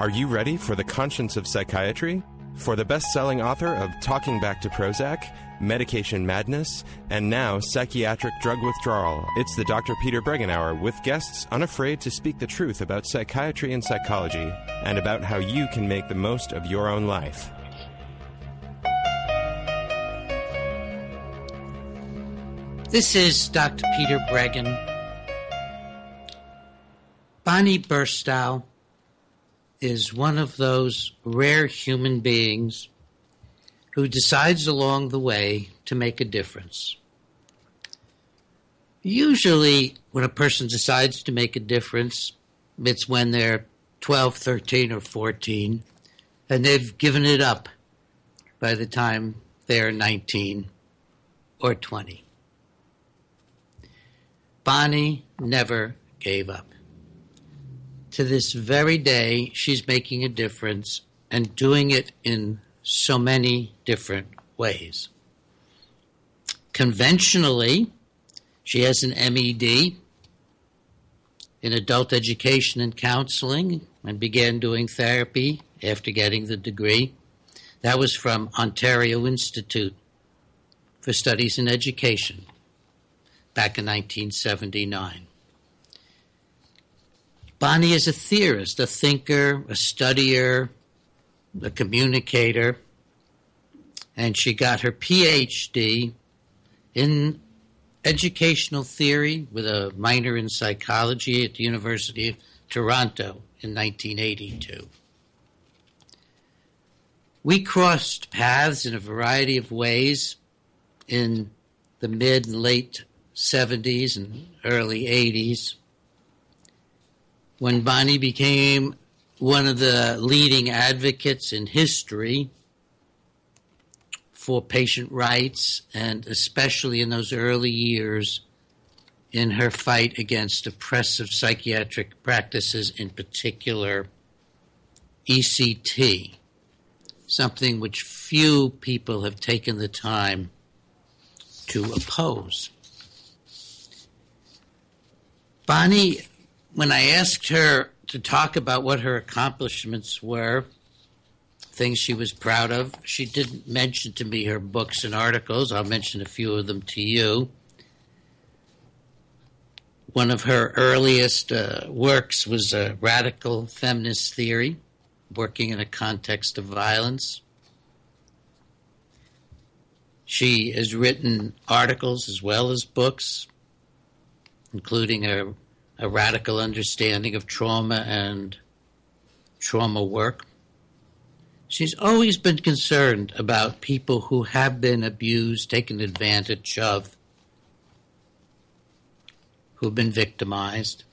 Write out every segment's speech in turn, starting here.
Are you ready for the conscience of psychiatry? For the best-selling author of Talking Back to Prozac, Medication Madness, and now Psychiatric Drug Withdrawal, it's the Dr. Peter Breggin Hour with guests unafraid to speak the truth about psychiatry and psychology and about how you can make the most of your own life. This is Dr. Peter Breggin. Bonnie Berstow is one of those rare human beings who decides along the way to make a difference. Usually, when a person decides to make a difference, it's when they're 12, 13, or 14, and they've given it up by the time they're 19 or 20. Bonnie never gave up. To this very day, she's making a difference and doing it in so many different ways. Conventionally, she has an MED in adult education and counseling and began doing therapy after getting the degree. That was from Ontario Institute for Studies in Education back in 1979. Bonnie is a theorist, a thinker, a studier, a communicator, and she got her PhD in educational theory with a minor in psychology at the University of Toronto in 1982. We crossed paths in a variety of ways in the mid and late 70s and early 80s. When Bonnie became one of the leading advocates in history for patient rights, and especially in those early years in her fight against oppressive psychiatric practices, in particular ECT, something which few people have taken the time to oppose. Bonnie, when I asked her to talk about what her accomplishments were, things she was proud of, she didn't mention to me her books and articles. I'll mention a few of them to you. One of her earliest works was a radical feminist theory, working in a context of violence. She has written articles as well as books, including a radical understanding of trauma and trauma work. She's always been concerned about people who have been abused, taken advantage of, who've been victimized.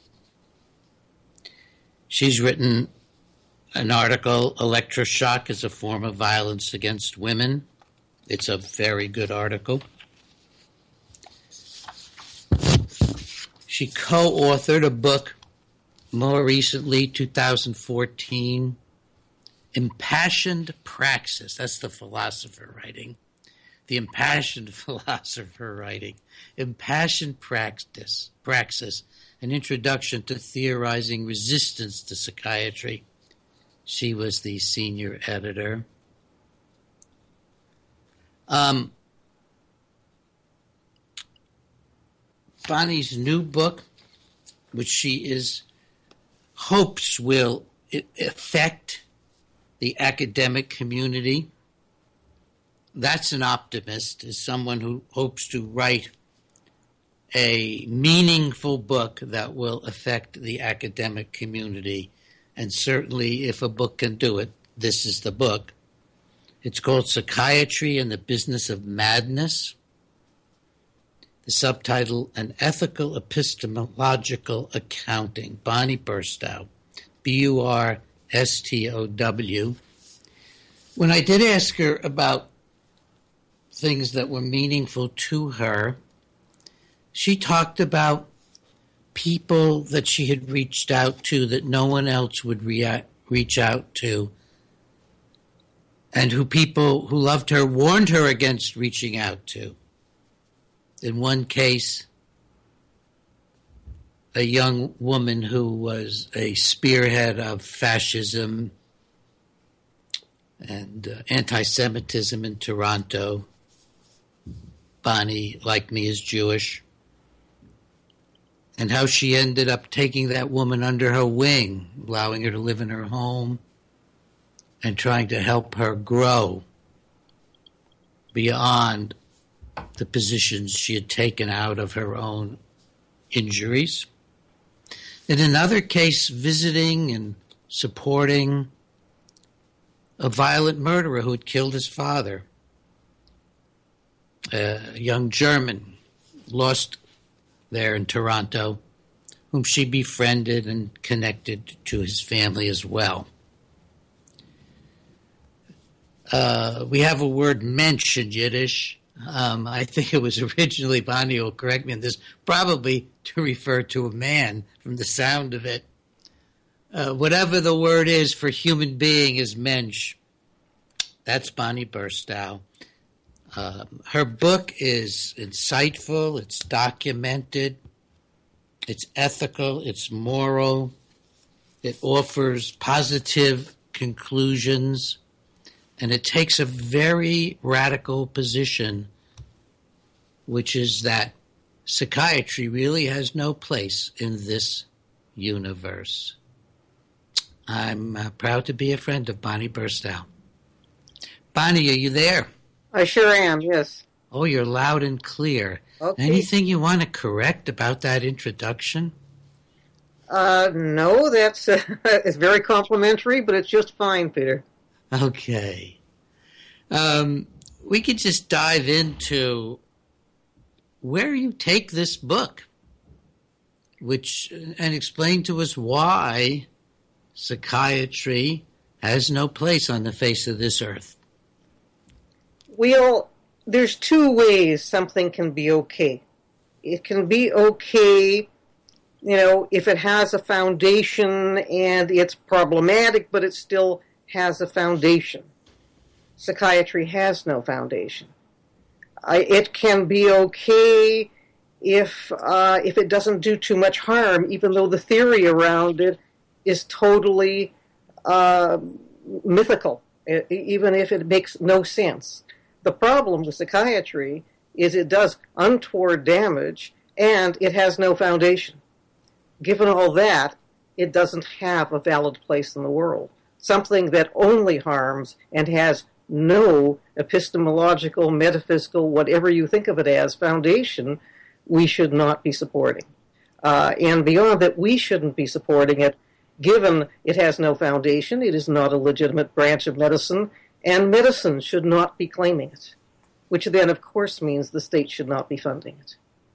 She's written an article, Electroshock is a Form of Violence Against Women. It's a very good article. She co-authored a book more recently, 2014, Impassioned Praxis. That's the philosopher writing. The impassioned philosopher writing. Impassioned Praxis, an introduction to theorizing resistance to psychiatry. She was the senior editor. Bonnie's new book, which she hopes will affect the academic community. That's an optimist, is someone who hopes to write a meaningful book that will affect the academic community. And certainly, if a book can do it, this is the book. It's called Psychiatry and the Business of Madness. The subtitle, An Ethical Epistemological Accounting. Bonnie Berstow, B-U-R-S-T-O-W. When I did ask her about things that were meaningful to her, she talked about people that she had reached out to that no one else would reach out to, and who people who loved her warned her against reaching out to. In one case, a young woman who was a spearhead of fascism and anti-Semitism in Toronto. Bonnie, like me, is Jewish. And how she ended up taking that woman under her wing, allowing her to live in her home, and trying to help her grow beyond the positions she had taken out of her own injuries. In another case, visiting and supporting a violent murderer who had killed his father, a young German lost there in Toronto, whom she befriended and connected to his family as well. We have a word mensch in Yiddish. I think it was originally, Bonnie will correct me on this, probably to refer to a man from the sound of it. Whatever the word is for human being is mensch. That's Bonnie Berstow. Her book is insightful, it's documented, it's ethical, it's moral, it offers positive conclusions, and it takes a very radical position, which is that psychiatry really has no place in this universe. I'm proud to be a friend of Bonnie Berstow. Bonnie, are you there? I sure am, yes. Oh, you're loud and clear. Okay. Anything you want to correct about that introduction? No, that's it's very complimentary, but it's just fine, Peter. Okay. We could just dive into where you take this book, and explain to us why psychiatry has no place on the face of this earth. There's two ways something can be okay. It can be okay, if it has a foundation and it's problematic, but it still has a foundation. Psychiatry has no foundation. It can be okay if it doesn't do too much harm, even though the theory around it is totally mythical, even if it makes no sense. The problem with psychiatry is it does untoward damage and it has no foundation. Given all that, it doesn't have a valid place in the world. Something that only harms and has no epistemological, metaphysical, whatever you think of it as, foundation, we should not be supporting. And beyond that, we shouldn't be supporting it, given it has no foundation, it is not a legitimate branch of medicine, and medicine should not be claiming it, which then, of course, means the state should not be funding it.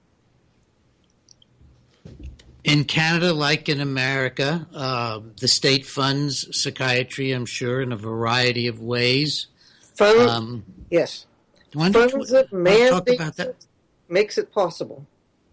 In Canada, like in America, the state funds psychiatry, I'm sure, in a variety of ways. Yes. Funds it, mandates it, makes it possible.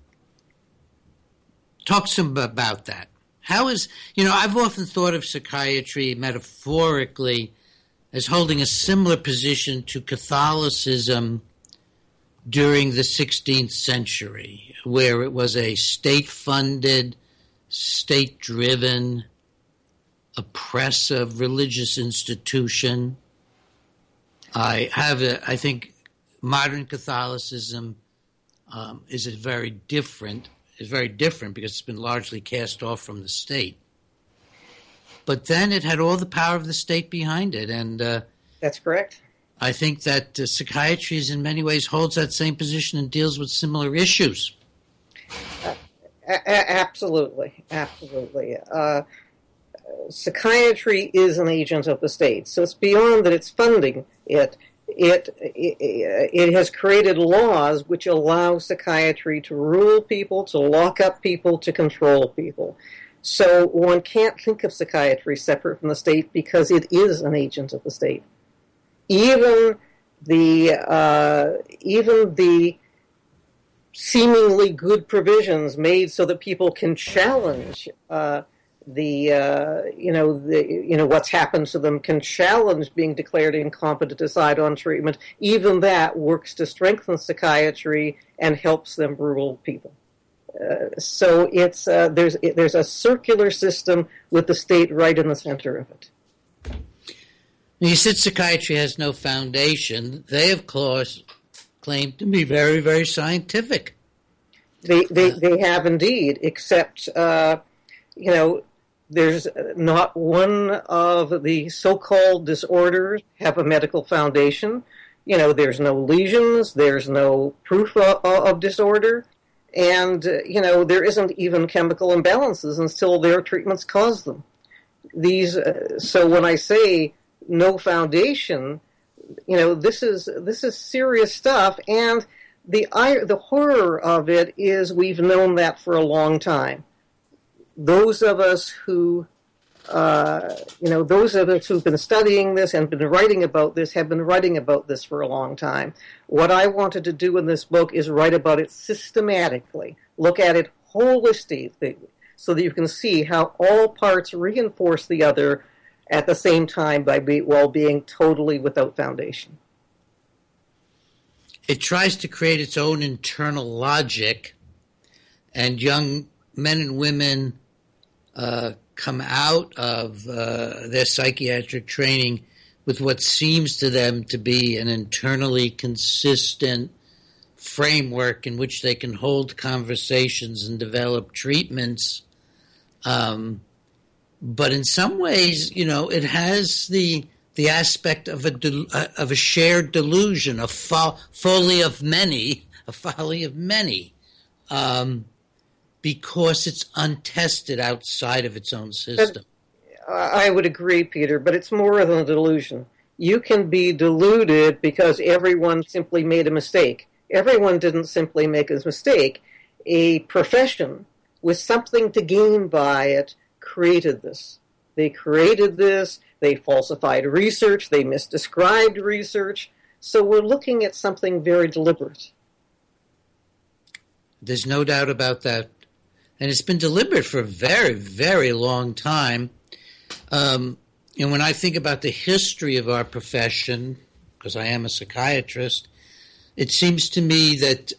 Talk some about that. How is, I've often thought of psychiatry metaphorically as holding a similar position to Catholicism during the 16th century, where it was a state-funded, state-driven, oppressive religious institution. I think modern Catholicism is very different because it's been largely cast off from the state. But then it had all the power of the state behind it. And that's correct. I think that psychiatry in many ways holds that same position and deals with similar issues. Absolutely. Psychiatry is an agent of the state. So it's beyond that it's funding it. It has created laws which allow psychiatry to rule people, to lock up people, to control people. So one can't think of psychiatry separate from the state because it is an agent of the state. Even the seemingly good provisions made so that people can challenge what's happened to them, can challenge being declared incompetent to decide on treatment. Even that works to strengthen psychiatry and helps them rule people. So it's there's a circular system with the state right in the center of it. You said psychiatry has no foundation. They, of course, claim to be very, very scientific. They have indeed, except, there's not one of the so-called disorders have a medical foundation. There's no lesions, there's no proof of disorder, and, there isn't even chemical imbalances until their treatments cause them. So when I say no foundation, this is serious stuff, and the horror of it is we've known that for a long time. Those of us who've been studying this and been writing about this have been writing about this for a long time. What I wanted to do in this book is write about it systematically, look at it holistically, so that you can see how all parts reinforce the other at the same time while being totally without foundation. It tries to create its own internal logic, and young men and women come out of their psychiatric training with what seems to them to be an internally consistent framework in which they can hold conversations and develop treatments. But in some ways, it has the aspect of a shared delusion, a folly of many, because it's untested outside of its own system. I would agree, Peter, but it's more than a delusion. You can be deluded because everyone simply made a mistake. Everyone didn't simply make a mistake. A profession with something to gain by it created this. They created this. They falsified research. They misdescribed research. So we're looking at something very deliberate. There's no doubt about that. And it's been deliberate for a very, very long time. And when I think about the history of our profession, because I am a psychiatrist, it seems to me that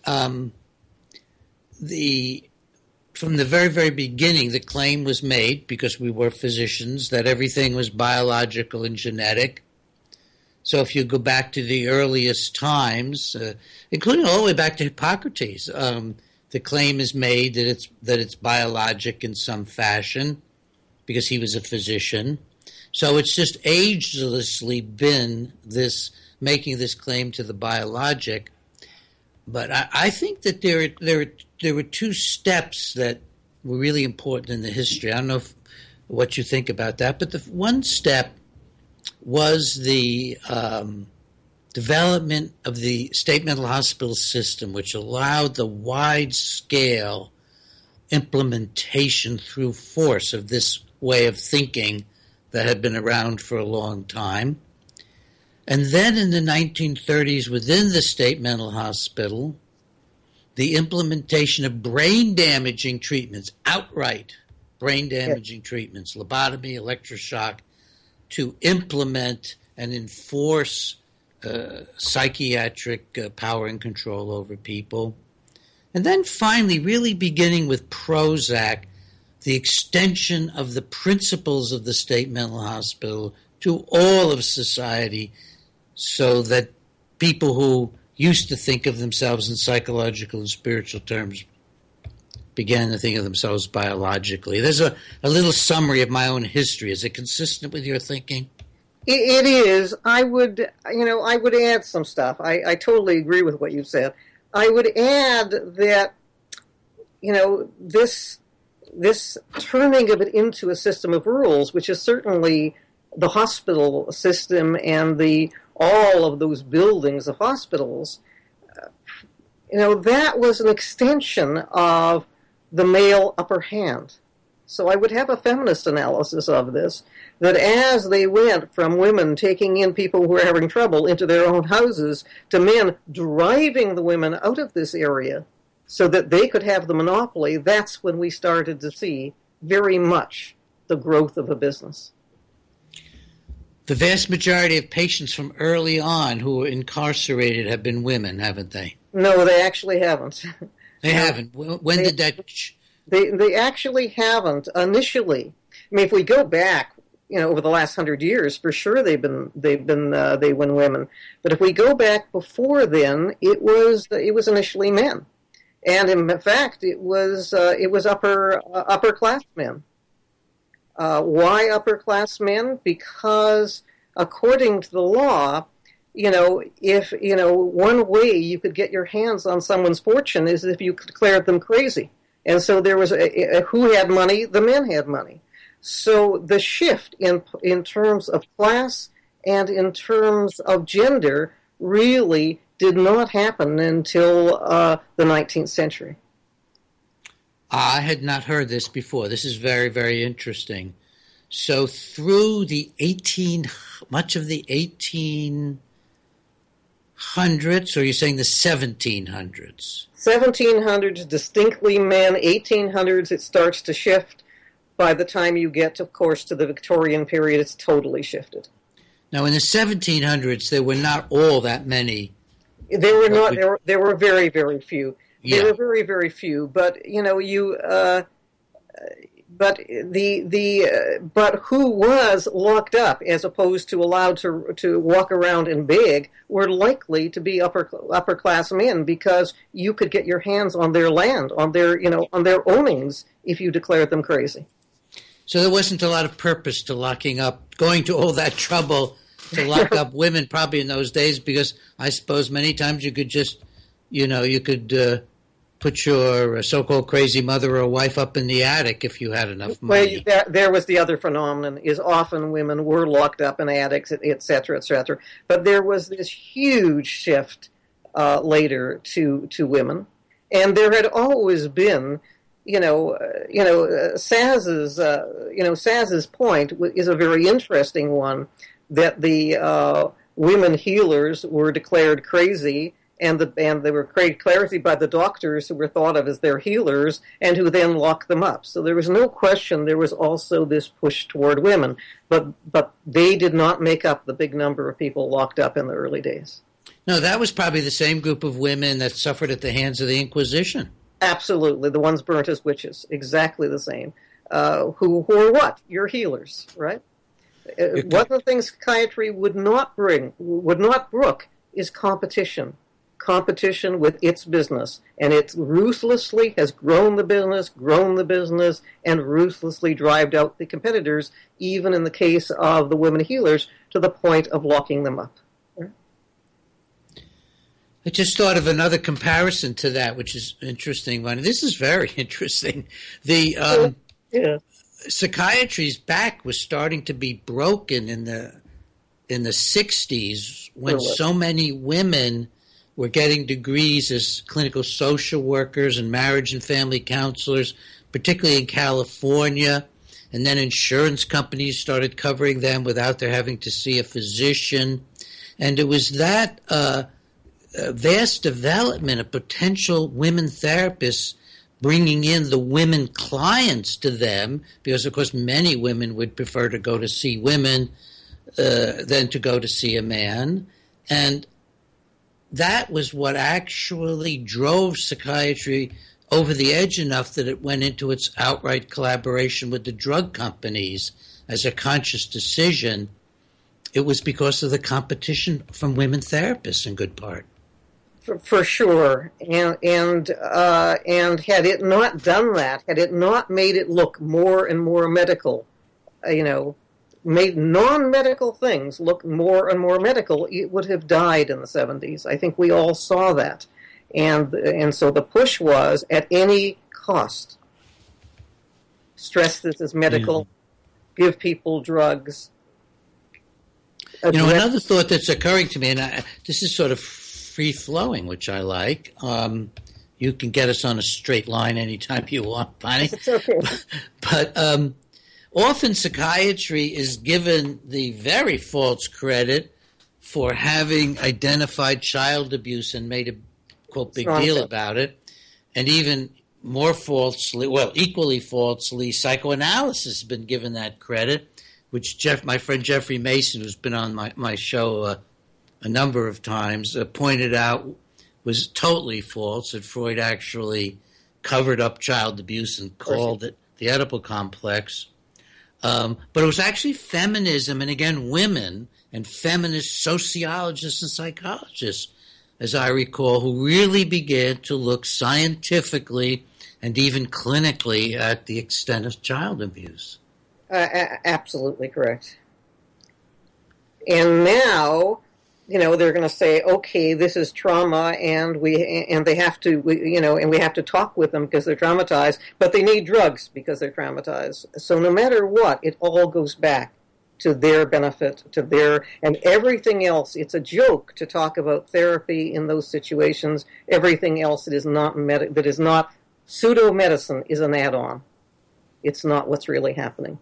from the very, very beginning, the claim was made, because we were physicians, that everything was biological and genetic. So if you go back to the earliest times, including all the way back to Hippocrates, the claim is made that it's biologic in some fashion, because he was a physician. So it's just agelessly been making this claim to the biologic. But I think that there were two steps that were really important in the history. I don't know what you think about that, but the one step was the development of the state mental hospital system, which allowed the wide-scale implementation through force of this way of thinking that had been around for a long time. And then in the 1930s, within the state mental hospital, the implementation of brain-damaging treatments, outright brain-damaging treatments, lobotomy, electroshock, to implement and enforce psychiatric power and control over people. And then finally, really beginning with Prozac, the extension of the principles of the state mental hospital to all of society, so that people who used to think of themselves in psychological and spiritual terms began to think of themselves biologically. There's a little summary of my own history. Is it consistent with your thinking? It is. I would add some stuff. I totally agree with what you said. I would add that, this turning of it into a system of rules, which is certainly the hospital system and all of those buildings of hospitals, that was an extension of the male upper hand. So I would have a feminist analysis of this, that as they went from women taking in people who were having trouble into their own houses to men driving the women out of this area so that they could have the monopoly, that's when we started to see very much the growth of a business. The vast majority of patients from early on who were incarcerated have been women, haven't they? No, they actually haven't. They haven't. When did that... They actually haven't initially. I mean, if we go back over the last 100 years, for sure they win women. But if we go back before then, it was initially men, and in fact, it was upper class men. Why upper class men? Because according to the law, if one way you could get your hands on someone's fortune is if you declared them crazy, and so there was who had money, the men had money. So the shift in terms of class and in terms of gender really did not happen until the 19th century. I had not heard this before. This is very, very interesting. So through much of the 1800s, or you're saying the 1700s? 1700s, distinctly men. 1800s, it starts to shift. By the time you get, of course, to the Victorian period, it's totally shifted. Now, in the 1700s, there were not all that many. There were not. There were very, very few. Yeah. There were very, very few. But but who was locked up as opposed to allowed to walk around and beg were likely to be upper class men, because you could get your hands on their land, on their ownings, if you declared them crazy. So there wasn't a lot of purpose to going to all that trouble to lock up women probably in those days, because I suppose many times you could just, you could put your so-called crazy mother or wife up in the attic if you had enough money. Well, there was the other phenomenon, is often women were locked up in attics, et cetera, et cetera. But there was this huge shift later to women, and there had always been, Saz's point is a very interesting one, that the women healers were declared crazy, and they were declared crazy by the doctors who were thought of as their healers, and who then locked them up. So there was no question there was also this push toward women, but they did not make up the big number of people locked up in the early days. No, that was probably the same group of women that suffered at the hands of the Inquisition. Absolutely, the ones burnt as witches, exactly the same. Who are what? Your healers, right? One of the things psychiatry would not brook, is competition. Competition with its business, and it ruthlessly has grown the business, and ruthlessly drived out the competitors, even in the case of the women healers, to the point of locking them up. I just thought of another comparison to that, which is interesting one. This is very interesting. The psychiatry's back was starting to be broken in the 60s, when so many women were getting degrees as clinical social workers and marriage and family counselors, particularly in California. And then insurance companies started covering them without their having to see a physician. And it was that vast development of potential women therapists bringing in the women clients to them, because, of course, many women would prefer to go to see women than to go to see a man. And that was what actually drove psychiatry over the edge enough that it went into its outright collaboration with the drug companies as a conscious decision. It was because of the competition from women therapists, in good part. For sure, and had it not done that, had it not made it look more and more medical, made non-medical things look more and more medical, it would have died in the 70s. I think we all saw that. And so the push was, at any cost, stress this is medical, give people drugs. Another thought that's occurring to me, and this is sort of free-flowing, which I like. You can get us on a straight line anytime you want, Bonnie. It's okay. But often psychiatry is given the very false credit for having identified child abuse and made a, quote, big deal about it. And even more falsely, equally falsely, psychoanalysis has been given that credit, which my friend Jeffrey Mason, who's been on my show a number of times, pointed out was totally false, that Freud actually covered up child abuse and called it the Oedipal complex. But it was actually feminism, and again, women and feminist sociologists and psychologists, as I recall, who really began to look scientifically and even clinically at the extent of child abuse. Absolutely correct. And now, they're going to say, okay, this is trauma, and they have to, and we have to talk with them because they're traumatized, but they need drugs because they're traumatized. So no matter what, it all goes back to their benefit, and everything else. It's a joke to talk about therapy in those situations. Everything else that is not pseudo-medicine is an add-on. It's not what's really happening.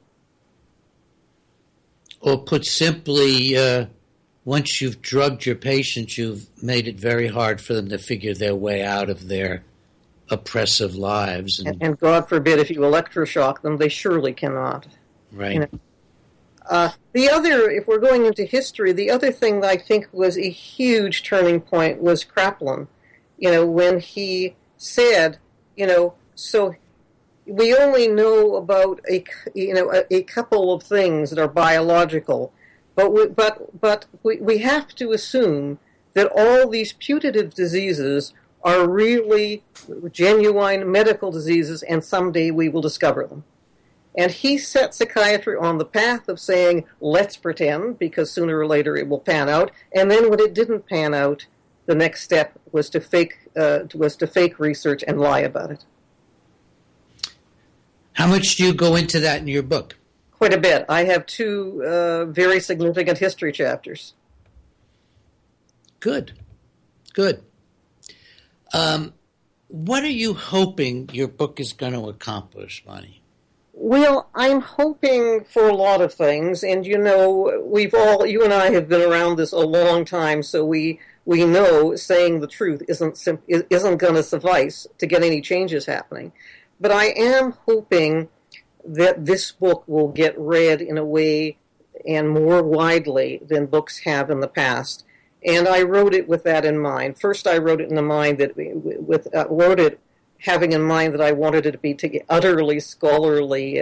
Or put simply, once you've drugged your patients, you've made it very hard for them to figure their way out of their oppressive lives. And God forbid, if you electroshock them, they surely cannot. Right. The other, if we're going into history, the other thing that I think was a huge turning point was Kraepelin. When he said, so we only know about a couple of things that are biological, but we have to assume that all these putative diseases are really genuine medical diseases, and someday we will discover them. And he set psychiatry on the path of saying, let's pretend, because sooner or later it will pan out. And then when it didn't pan out, the next step was to fake research and lie about it. How much do you go into that in your book? Quite a bit. I have 2 very significant history chapters. Good. What are you hoping your book is going to accomplish, Bonnie? Well, I'm hoping for a lot of things, and you and I have been around this a long time, so we know saying the truth isn't going to suffice to get any changes happening. But I am hoping that this book will get read in a way and more widely than books have in the past. And I wrote it with that in mind. First, I wrote it in the mind that having in mind that I wanted it to be utterly scholarly,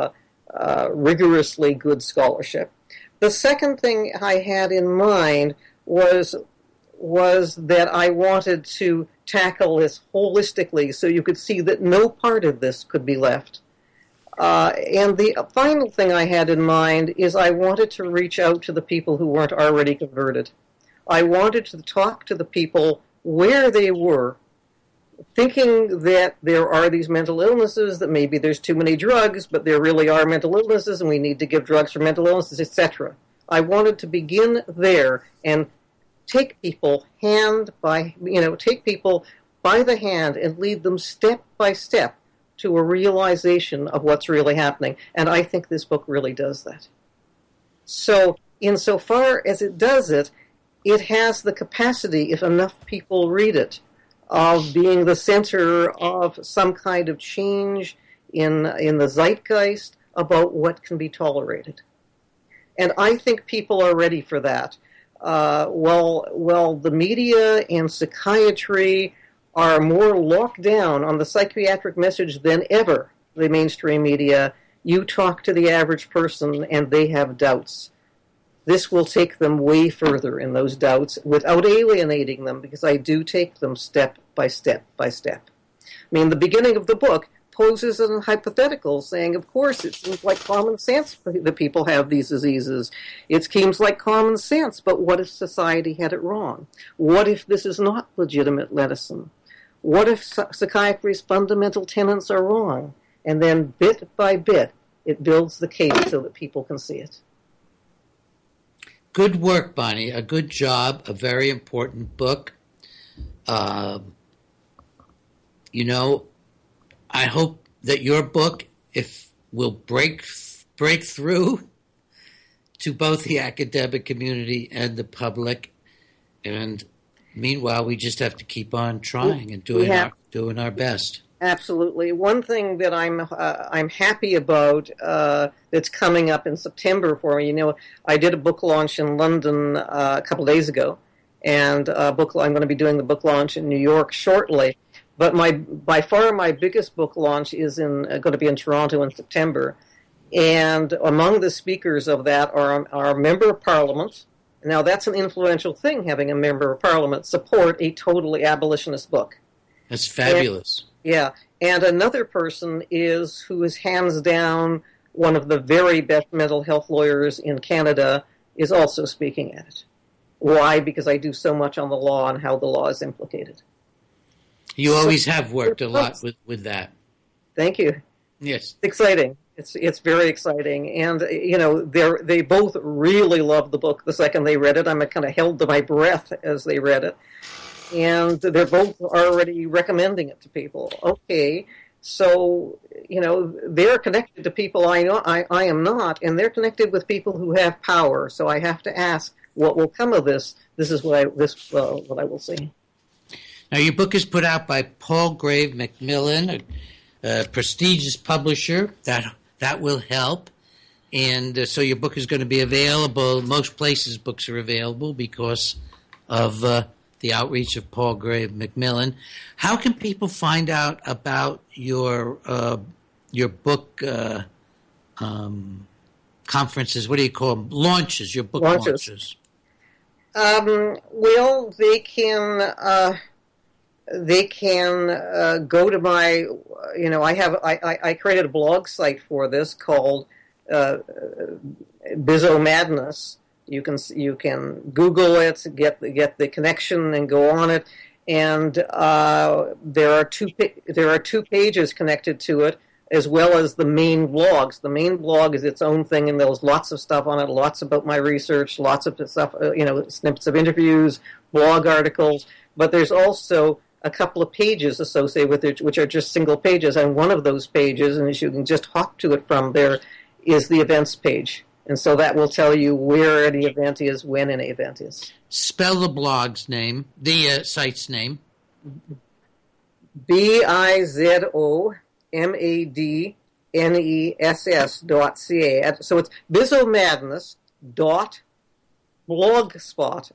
rigorously good scholarship. The second thing I had in mind was that I wanted to tackle this holistically so you could see that no part of this could be left. And the final thing I had in mind is I wanted to reach out to the people who weren't already converted. I wanted to talk to the people where they were, thinking that there are these mental illnesses, that maybe there's too many drugs, but there really are mental illnesses and we need to give drugs for mental illnesses, etc. I wanted to begin there and take people by the hand and lead them step by step to a realization of what's really happening. And I think this book really does that. So, insofar as it does it, it has the capacity, if enough people read it, of being the center of some kind of change in the zeitgeist about what can be tolerated. And I think people are ready for that. Well, the media and psychiatry are more locked down on the psychiatric message than ever, the mainstream media. You talk to the average person and they have doubts. This will take them way further in those doubts without alienating them, because I do take them step by step by step. I mean, the beginning of the book poses a hypothetical, saying, of course, it seems like common sense that people have these diseases. It seems like common sense, but what if society had it wrong? What if this is not legitimate medicine? What if psychiatry's fundamental tenets are wrong? And then bit by bit, it builds the case so that people can see it. Good work, Bonnie. A good job. A very important book. I hope that your book, will break through to both the academic community and the public. And meanwhile, we just have to keep on trying and doing our best. Absolutely. One thing that I'm happy about that's coming up in September for me. I did a book launch in London a couple days ago, and I'm going to be doing the book launch in New York shortly. But by far my biggest book launch is going to be in Toronto in September, And among the speakers of that are a member of parliament. Now, that's an influential thing, having a member of parliament support a totally abolitionist book. That's fabulous. And another person who is hands down one of the very best mental health lawyers in Canada, is also speaking at it. Why? Because I do so much on the law and how the law is implicated. You always have worked a lot with that. Thank you. Yes. It's exciting. It's very exciting. And, they both really loved the book the second they read it. I kind of held my breath as they read it. And they're both already recommending it to people. Okay, so, they're connected to people I am not, and they're connected with people who have power. So I have to ask, what will come of this? This is what I will see. Now, your book is put out by Palgrave Macmillan, a prestigious publisher. That will help. And so your book is going to be available. Most places books are available because of the outreach of Palgrave Macmillan. How can people find out about your book conferences? What do you call them? Launches, your book launches. Well, they can go to my, I created a blog site for this called Bizzo Madness. You can Google it, get the connection, and go on it. And there are two pages connected to it, as well as the main blogs. The main blog is its own thing, and there's lots of stuff on it, lots about my research, lots of stuff, snippets of interviews, blog articles. But there's also a couple of pages associated with it, which are just single pages. And one of those pages, and as you can just hop to it from there, is the events page. And so that will tell you where any event is, when an event is. Spell the blog's name, the site's name. BIZOMADNESS.ca. So it's bizzomadness.blogspot,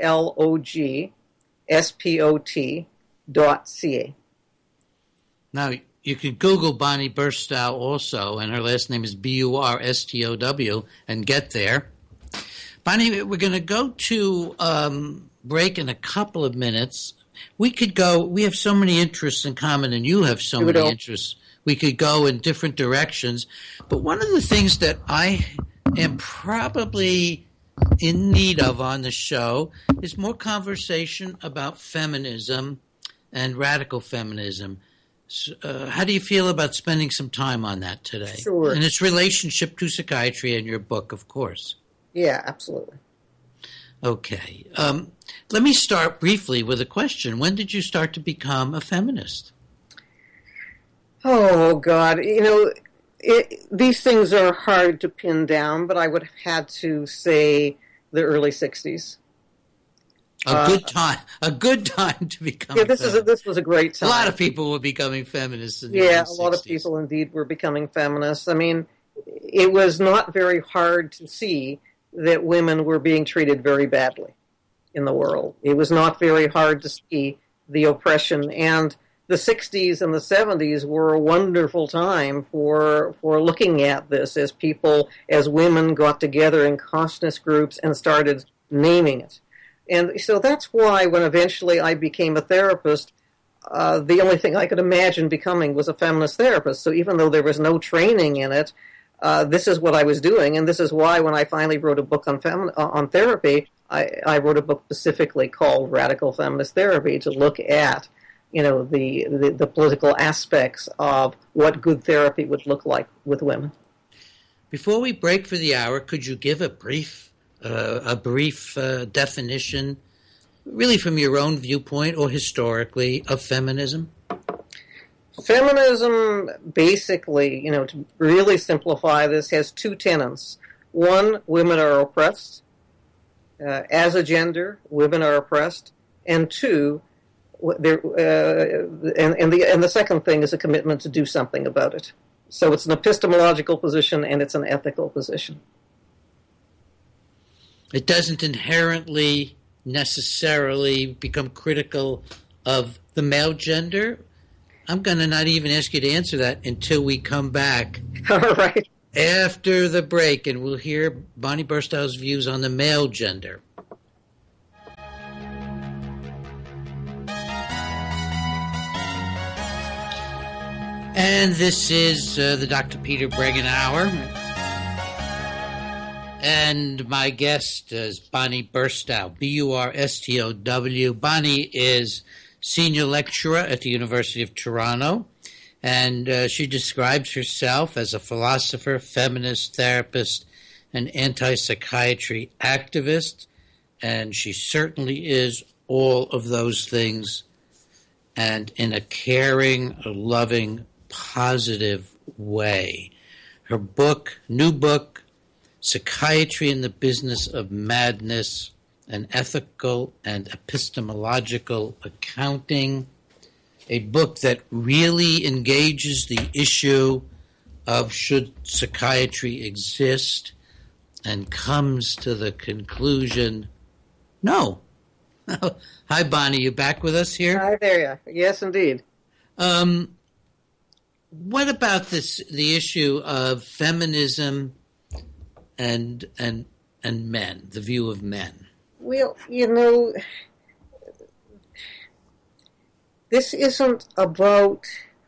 BLOGSPOT.ca. Now, you could Google Bonnie Burstow also, and her last name is BURSTOW, and get there. Bonnie, we're going to go to break in a couple of minutes. We could go, we have so many interests in common, and you have so many interests. We could go in different directions. But one of the things that I am probably in need of on the show is more conversation about feminism and radical feminism. How do you feel about spending some time on that today? Sure. And its relationship to psychiatry and your book, of course. Yeah, absolutely. Okay. Let me start briefly with a question. When did you start to become a feminist? Oh, God. These things are hard to pin down, but I would have had to say the early 60s. A good time to become. Yeah, this was a great time. A lot of people were becoming feminists. In the a lot of people indeed were becoming feminists. I mean, it was not very hard to see that women were being treated very badly in the world. It was not very hard to see the oppression, and the 60s and the 70s were a wonderful time for looking at this as women got together in consciousness groups and started naming it. And so that's why when eventually I became a therapist, the only thing I could imagine becoming was a feminist therapist. So even though there was no training in it, this is what I was doing. And this is why when I finally wrote a book on therapy, I wrote a book specifically called Radical Feminist Therapy to look at, the political aspects of what good therapy would look like with women. Before we break for the hour, could you give a brief definition, really from your own viewpoint or historically, of feminism? Feminism, basically, to really simplify this, has two tenets. One, women are oppressed. As a gender, women are oppressed. And two, the second thing is a commitment to do something about it. So it's an epistemological position and it's an ethical position. It doesn't inherently necessarily become critical of the male gender. I'm going to not even ask you to answer that until we come back. All right. after the break, and we'll hear Bonnie Berstow's views on the male gender. And this is the Dr. Peter Breggin Hour. And my guest is Bonnie Berstow, B-U-R-S-T-O-W. Bonnie is senior lecturer at the University of Toronto, and she describes herself as a philosopher, feminist, therapist, and anti-psychiatry activist, and she certainly is all of those things, and in a caring, loving, positive way. Her book, new book, Psychiatry in the Business of Madness, an Ethical and Epistemological Accounting, a book that really engages the issue of should psychiatry exist and comes to the conclusion, no. Hi, Bonnie, you back with us here? Hi there, yes, indeed. What about the issue of feminism and men, the view of men? Well, this isn't about,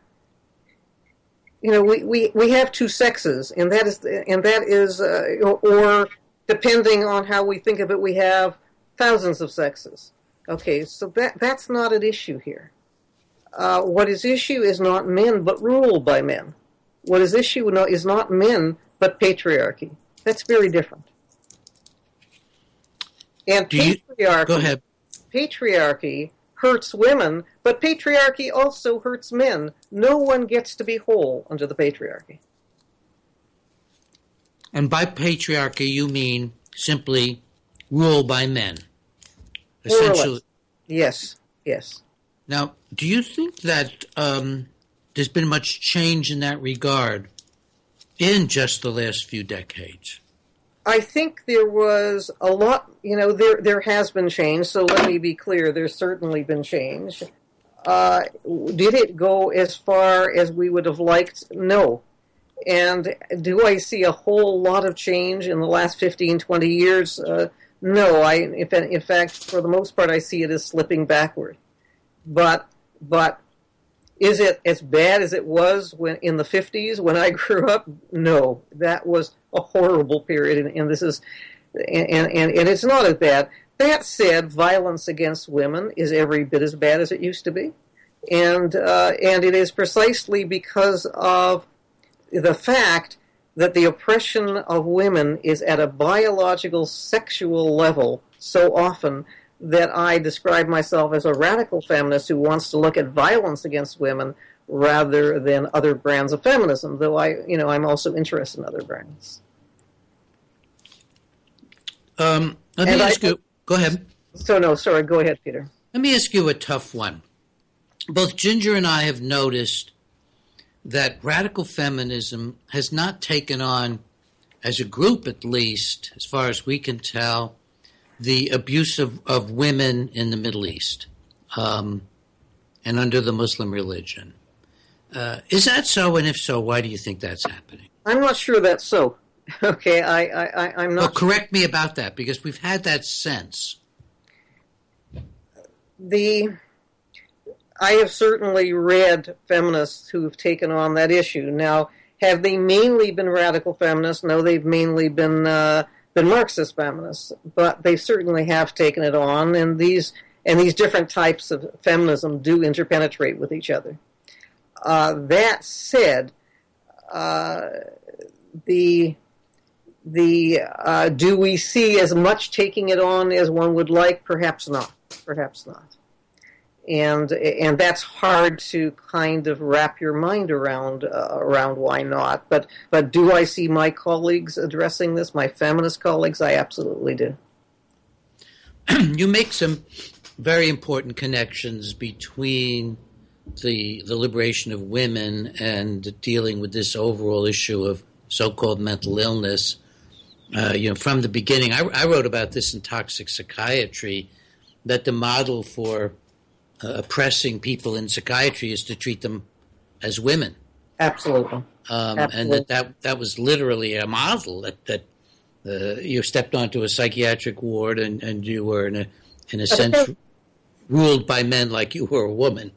we have two sexes, and that is, or depending on how we think of it, we have thousands of sexes. Okay, so that's not an issue here. What is issue is not men, but rule by men. What is issue is not men, but patriarchy. That's very different. And patriarchy hurts women, but patriarchy also hurts men. No one gets to be whole under the patriarchy. And by patriarchy, you mean simply rule by men. Essentially. Yes. Now, do you think that there's been much change in that regard in just the last few decades? I think there was a lot, there has been change, so let me be clear, there's certainly been change. Did it go as far as we would have liked? No. And do I see a whole lot of change in the last 15, 20 years? No. In fact, for the most part, I see it as slipping backward. But is it as bad as it was in the 50s when I grew up? No, that was a horrible period, and this is, and it's not as bad. That said, violence against women is every bit as bad as it used to be, and it is precisely because of the fact that the oppression of women is at a biological, sexual level so often that I describe myself as a radical feminist who wants to look at violence against women rather than other brands of feminism, though I'm also interested in other brands. Let me ask you, go ahead. Go ahead, Peter. Let me ask you a tough one. Both Ginger and I have noticed that radical feminism has not taken on, as a group at least, as far as we can tell, the abuse of women in the Middle East and under the Muslim religion. Is that so? And if so, why do you think that's happening? I'm not sure that's so. Okay, I'm not. Well, correct me about that, because we've had that sense. I have certainly read feminists who have taken on that issue. Now, have they mainly been radical feminists? No, they've mainly been Marxist feminists, but they certainly have taken it on, and these different types of feminism do interpenetrate with each other. That said, do we see as much taking it on as one would like? Perhaps not. And that's hard to kind of wrap your mind around why not. But do I see my colleagues addressing this, my feminist colleagues? I absolutely do. You make some very important connections between the liberation of women and dealing with this overall issue of so-called mental illness. From the beginning, I wrote about this in Toxic Psychiatry, that the model for oppressing people in psychiatry is to treat them as women, Absolutely. And that was literally a model that you stepped onto a psychiatric ward and you were in a sense ruled by men like you were a woman.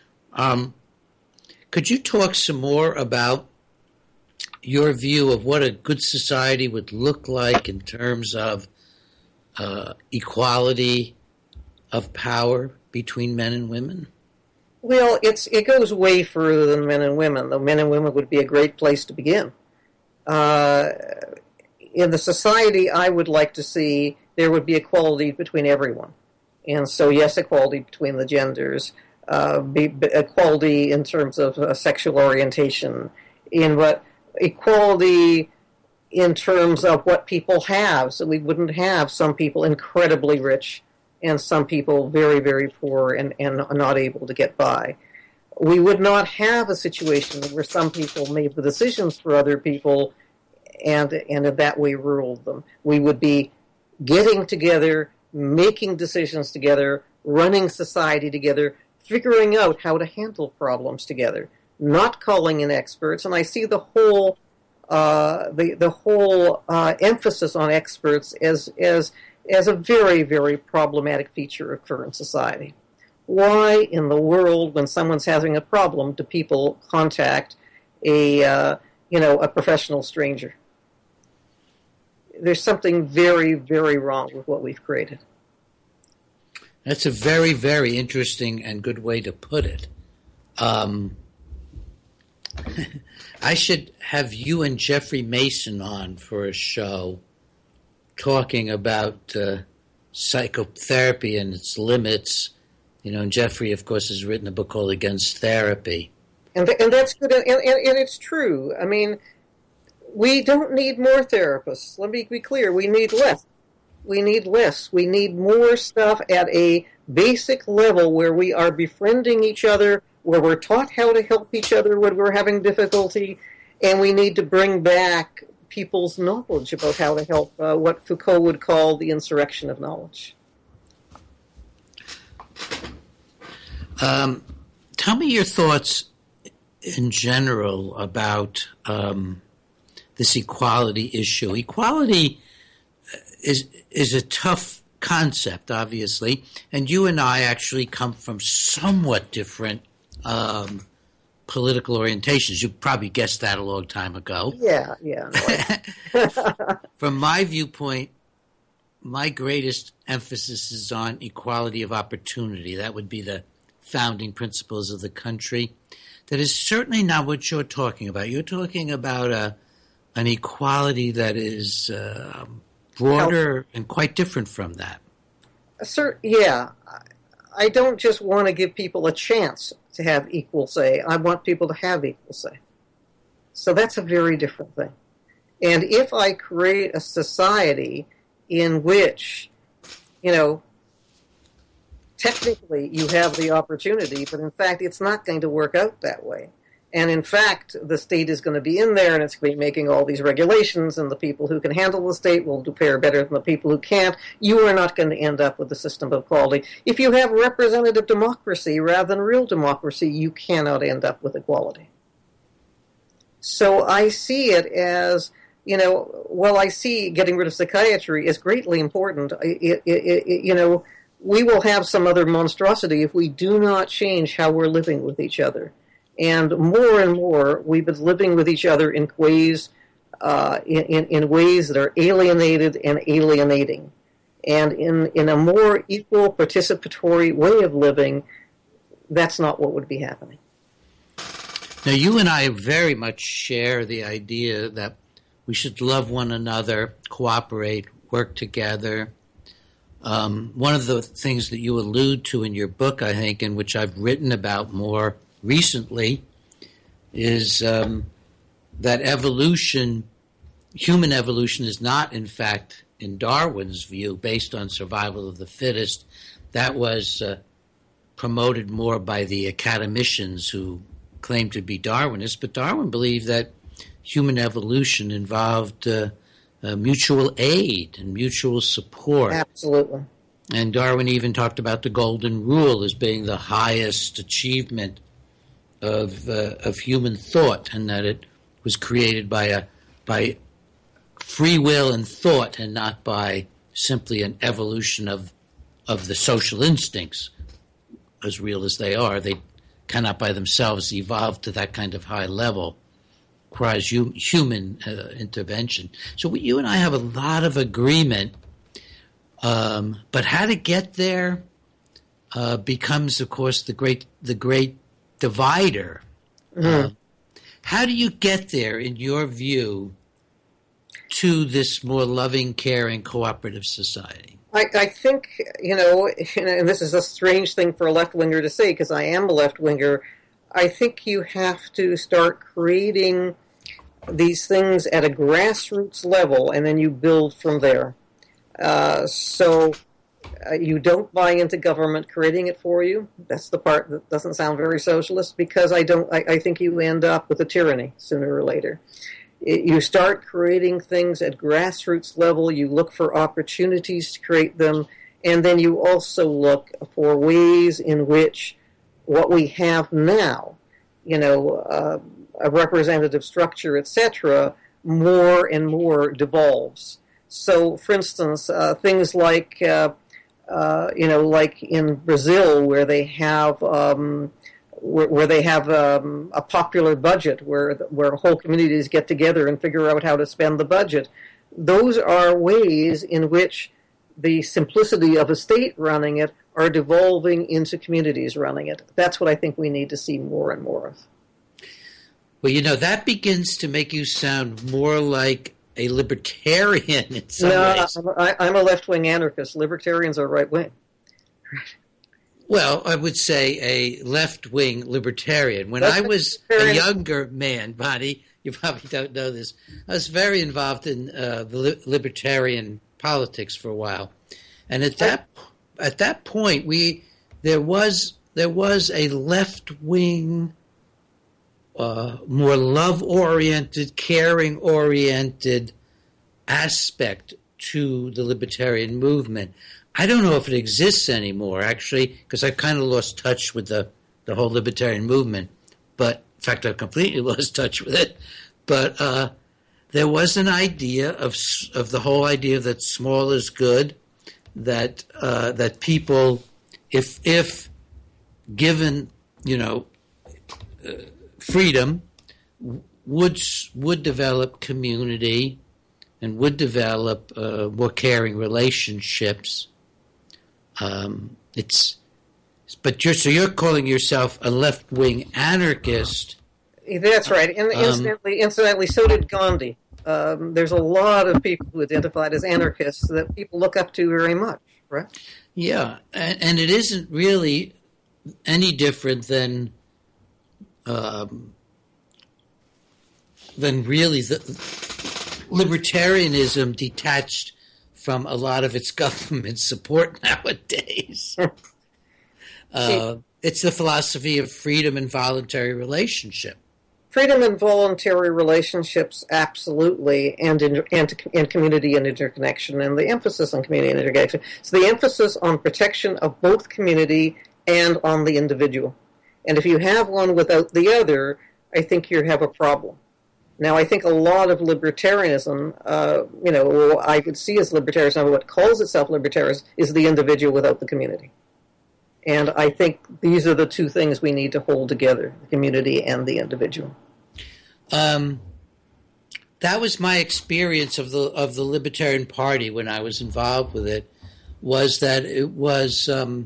Could you talk some more about your view of what a good society would look like in terms of equality of power between men and women? Well, it goes way further than men and women, though men and women would be a great place to begin. In the society I would like to see, there would be equality between everyone. And so, yes, equality between the genders, equality in terms of sexual orientation, equality in terms of what people have. So we wouldn't have some people incredibly rich and some people very, very poor and not able to get by. We would not have a situation where some people made the decisions for other people and in that way ruled them. We would be getting together, making decisions together, running society together, figuring out how to handle problems together, not calling in experts. And I see the whole emphasis on experts as a very, very problematic feature of current society. Why in the world, when someone's having a problem, do people contact a professional stranger? There's something very, very wrong with what we've created. That's a very, very interesting and good way to put it. I should have you and Jeffrey Mason on for a show talking about psychotherapy and its limits. And Jeffrey, of course, has written a book called Against Therapy. And that's good, and it's true. I mean, we don't need more therapists. Let me be clear. We need less. We need less. We need more stuff at a basic level where we are befriending each other, where we're taught how to help each other when we're having difficulty, and we need to bring back people's knowledge about how to help, what Foucault would call the insurrection of knowledge. Tell me your thoughts in general about this equality issue. Equality is a tough concept, obviously, and you and I actually come from somewhat different political orientations. You probably guessed that a long time ago. Yeah. No, From my viewpoint, my greatest emphasis is on equality of opportunity. That would be the founding principles of the country. That is certainly not what you're talking about. You're talking about an equality that is broader and quite different from that. Yeah. I don't just want to give people a chance to have equal say. I want people to have equal say. So that's a very different thing. And if I create a society in which, technically you have the opportunity, but in fact it's not going to work out that way. And in fact, the state is going to be in there and it's going to be making all these regulations, and the people who can handle the state will do fare better than the people who can't. You are not going to end up with a system of equality. If you have representative democracy rather than real democracy, you cannot end up with equality. So I see it as, I see getting rid of psychiatry is greatly important. We will have some other monstrosity if we do not change how we're living with each other. And more, we've been living with each other in ways, in ways that are alienated and alienating. And in a more equal, participatory way of living, that's not what would be happening. Now, you and I very much share the idea that we should love one another, cooperate, work together. One of the things that you allude to in your book, I think, and which I've written about more recently, is that human evolution is not, in fact, in Darwin's view, based on survival of the fittest. That was promoted more by the academicians who claimed to be Darwinists, but Darwin believed that human evolution involved mutual aid and mutual support. Absolutely. And Darwin even talked about the golden rule as being the highest achievement of human thought, and that it was created by free will and thought, and not by simply an evolution of the social instincts, as real as they are. They cannot by themselves evolve to that kind of high level. Requires human intervention. So you and I have a lot of agreement, but how to get there becomes, of course, the great divider. Mm-hmm. How do you get there, in your view, to this more loving, caring, cooperative society? I think, and this is a strange thing for a left-winger to say, because I am a left-winger, I think you have to start creating these things at a grassroots level, and then you build from there. So you don't buy into government creating it for you. That's the part that doesn't sound very socialist, because I think you end up with a tyranny sooner or later. You start creating things at grassroots level, you look for opportunities to create them, and then you also look for ways in which what we have now, a representative structure, etc., more and more devolves. So, for instance, things like, like in Brazil, where they have a popular budget, where whole communities get together and figure out how to spend the budget. Those are ways in which the simplicity of a state running it are devolving into communities running it. That's what I think we need to see more and more of. Well, that begins to make you sound more like a libertarian in some ways. I'm a left-wing anarchist. Libertarians are right-wing. Well, I would say a left-wing libertarian. When I was a younger man, Bonnie, you probably don't know this, I was very involved in the libertarian politics for a while. And at that point, there was a left-wing, more love-oriented, caring-oriented aspect to the libertarian movement. I don't know if it exists anymore, actually, because I kind of lost touch with the whole libertarian movement. But, in fact, I've completely lost touch with it. But there was an idea of the whole idea that small is good, that people, if given, freedom, would develop community and would develop more caring relationships. You're calling yourself a left-wing anarchist. That's right. And incidentally, so did Gandhi. There's a lot of people who identified as anarchists that people look up to very much, right? Yeah, and it isn't really any different than really the libertarianism detached from a lot of its government support nowadays. It's the philosophy of freedom and voluntary relationship. Freedom and voluntary relationships, absolutely, and community and interconnection, and the emphasis on community and interconnection. So the emphasis on protection of both community and on the individual. And if you have one without the other, I think you have a problem. Now, I think a lot of libertarianism, I would see as libertarianism, what calls itself libertarianism, is the individual without the community. And I think these are the two things we need to hold together, the community and the individual. That was my experience of the Libertarian Party when I was involved with it, was that it was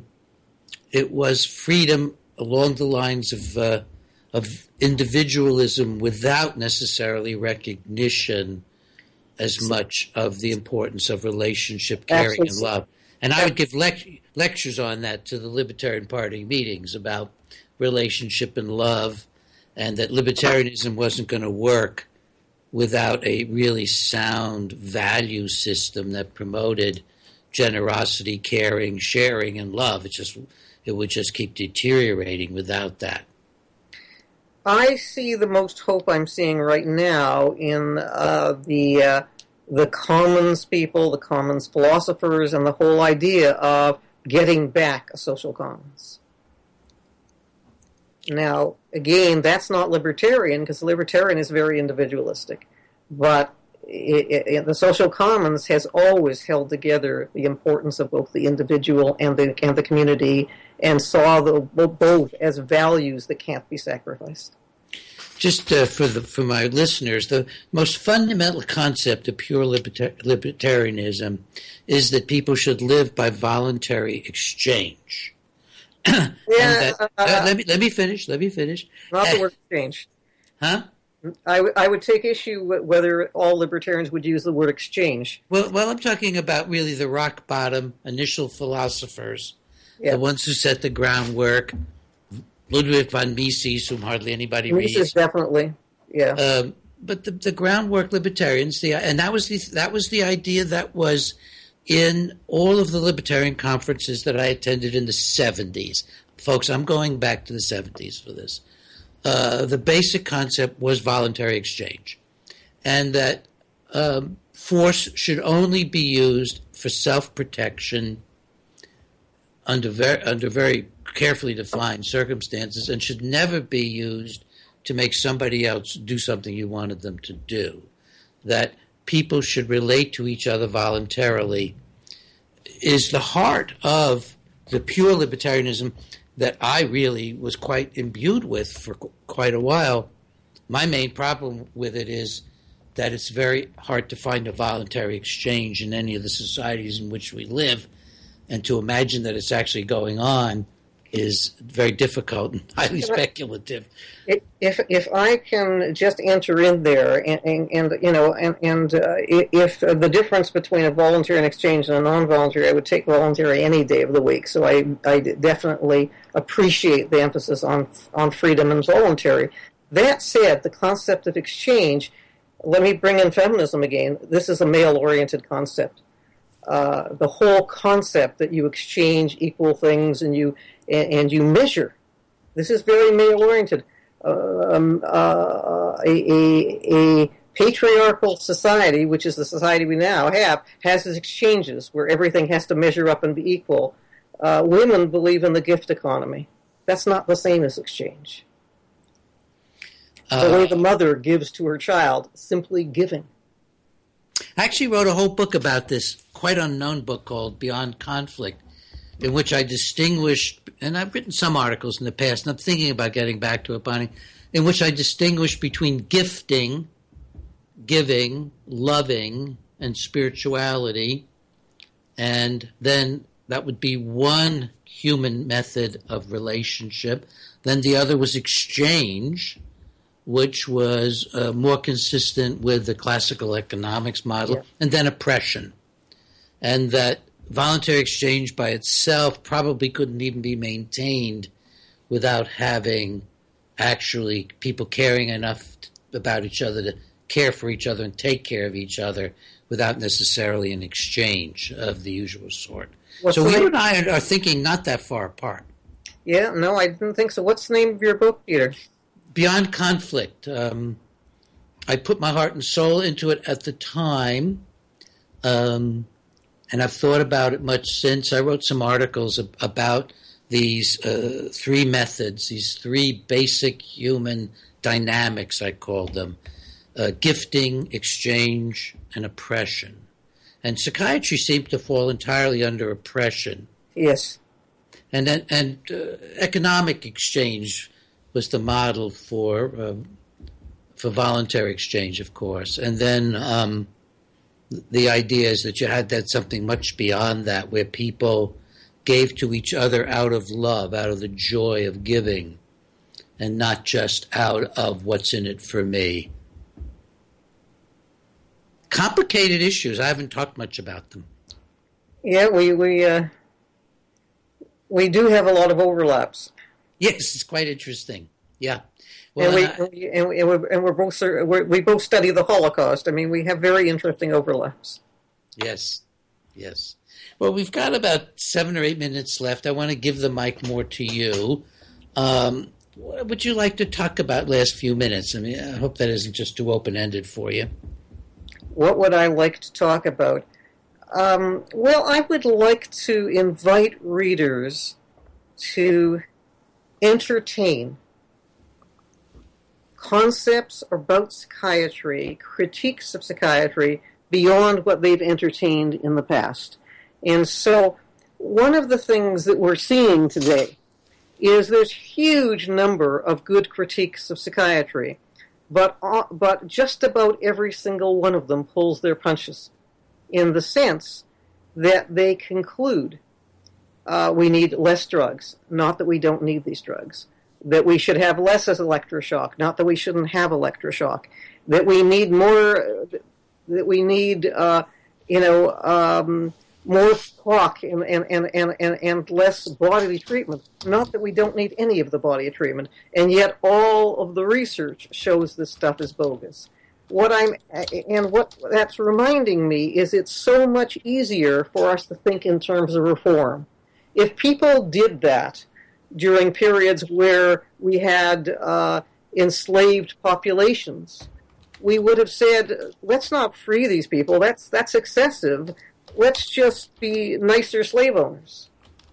freedom along the lines of individualism without necessarily recognition as much of the importance of relationship, caring, and love. And I would give lectures on that to the Libertarian Party meetings about relationship and love, and that libertarianism wasn't going to work without a really sound value system that promoted generosity, caring, sharing, and love. It would just keep deteriorating without that. I see the most hope I'm seeing right now in the commons people, the commons philosophers, and the whole idea of getting back a social commons. Now, again, that's not libertarian because libertarian is very individualistic. But the social commons has always held together the importance of both the individual and the community, and saw both as values that can't be sacrificed. Just for my listeners, the most fundamental concept of pure libertarianism is that people should live by voluntary exchange. Let me finish. Not the word exchange. Huh? I would take issue with whether all libertarians would use the word exchange. Well, I'm talking about really the rock bottom initial philosophers, the ones who set the groundwork. Ludwig von Mises, whom hardly anybody reads. Mises, definitely, yeah. But the groundwork libertarians, and that was the idea that was in all of the libertarian conferences that I attended in the 70s. Folks, I'm going back to the 70s for this. The basic concept was voluntary exchange, and that force should only be used for self-protection under very carefully defined circumstances, and should never be used to make somebody else do something you wanted them to do. That people should relate to each other voluntarily is the heart of the pure libertarianism that I really was quite imbued with for quite a while. My main problem with it is that it's very hard to find a voluntary exchange in any of the societies in which we live, and to imagine that it's actually going on is very difficult and highly speculative. If I can just enter in there, if the difference between a voluntary and exchange and a non-voluntary, I would take voluntary any day of the week. So I definitely appreciate the emphasis on freedom and voluntary. That said, the concept of exchange, let me bring in feminism again. This is a male-oriented concept. The whole concept that you exchange equal things and you measure. This is very male-oriented. A patriarchal society, which is the society we now have, has its exchanges where everything has to measure up and be equal. Women believe in the gift economy. That's not the same as exchange. The way the mother gives to her child, simply giving. I actually wrote a whole book about this, quite unknown book called Beyond Conflict, in which I distinguished, and I've written some articles in the past, and I'm thinking about getting back to it, Bonnie, in which I distinguish between gifting, giving, loving, and spirituality, and then that would be one human method of relationship. Then the other was exchange, which was more consistent with the classical economics model, and then oppression. And that voluntary exchange by itself probably couldn't even be maintained without having actually people caring enough about each other to care for each other and take care of each other without necessarily an exchange of the usual sort. So you and I are thinking not that far apart. Yeah, no, I didn't think so. What's the name of your book, Peter? Beyond Conflict. I put my heart and soul into it at the time, and I've thought about it much since. I wrote some articles about these three methods, these three basic human dynamics, I called them, gifting, exchange, and oppression. And psychiatry seemed to fall entirely under oppression. Yes. And economic exchange was the model for voluntary exchange, of course. And then the idea is that you had something much beyond that, where people gave to each other out of love, out of the joy of giving, and not just out of what's in it for me. Complicated issues. I haven't talked much about them. Yeah, we do have a lot of overlaps. Yes, it's quite interesting. Yeah. Well, we both study the Holocaust. I mean, we have very interesting overlaps. Yes, yes. Well, we've got about 7 or 8 minutes left. I want to give the mic more to you. What would you like to talk about last few minutes? I mean, I hope that isn't just too open-ended for you. What would I like to talk about? Well, I would like to invite readers to entertain concepts about psychiatry, critiques of psychiatry, beyond what they've entertained in the past. And so one of the things that we're seeing today is there's huge number of good critiques of psychiatry, but just about every single one of them pulls their punches in the sense that they conclude we need less drugs, not that we don't need these drugs, that we should have less as electroshock, not that we shouldn't have electroshock, that we need more, that we need, more talk and less bodily treatment. Not that we don't need any of the body treatment, and yet all of the research shows this stuff is bogus. What that's reminding me is it's so much easier for us to think in terms of reform. If people did that during periods where we had enslaved populations, we would have said, let's not free these people. That's excessive. Let's just be nicer slave owners.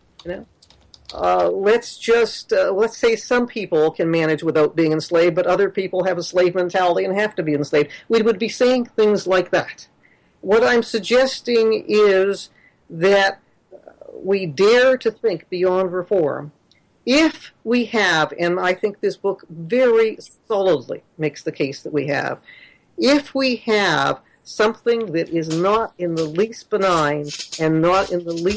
Let's say some people can manage without being enslaved, but other people have a slave mentality and have to be enslaved. We would be saying things like that. What I'm suggesting is that we dare to think beyond reform. If we have, and I think this book very solidly makes the case that we have, if we have something that is not in the least benign and not in the least